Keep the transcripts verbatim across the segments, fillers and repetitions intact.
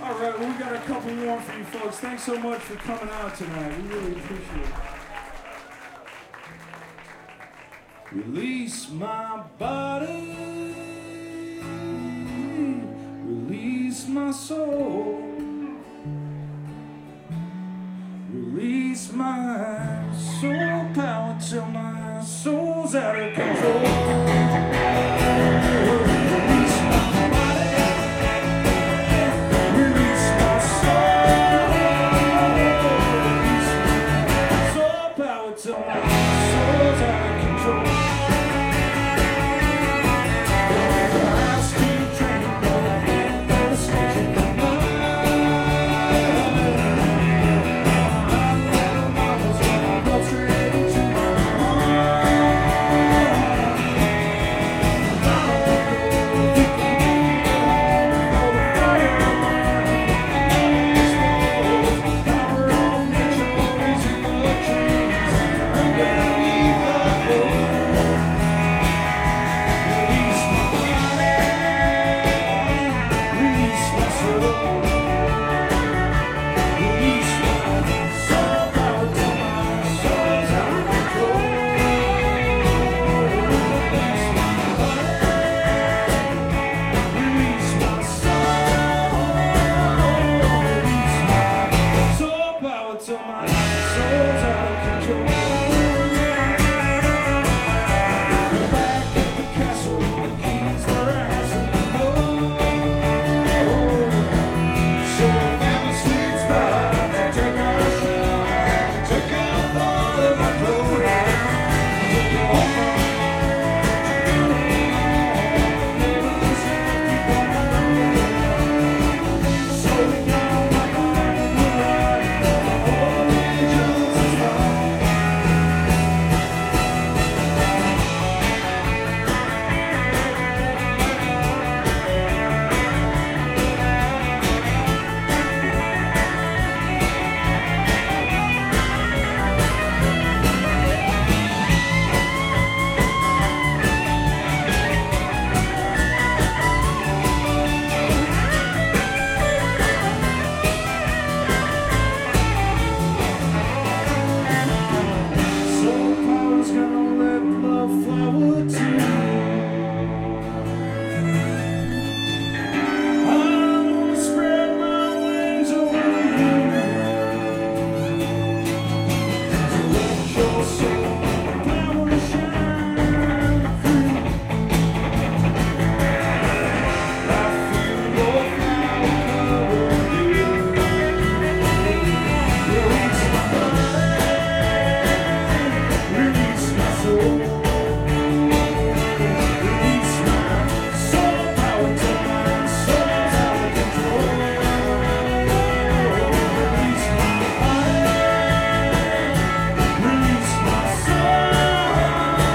All right, well, we got a couple more for you folks. Thanks so much for coming out tonight. We really appreciate it. Release my body, release my soul, release my soul power till my soul's out of control.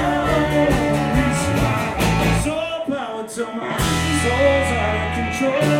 Till my soul's out of control.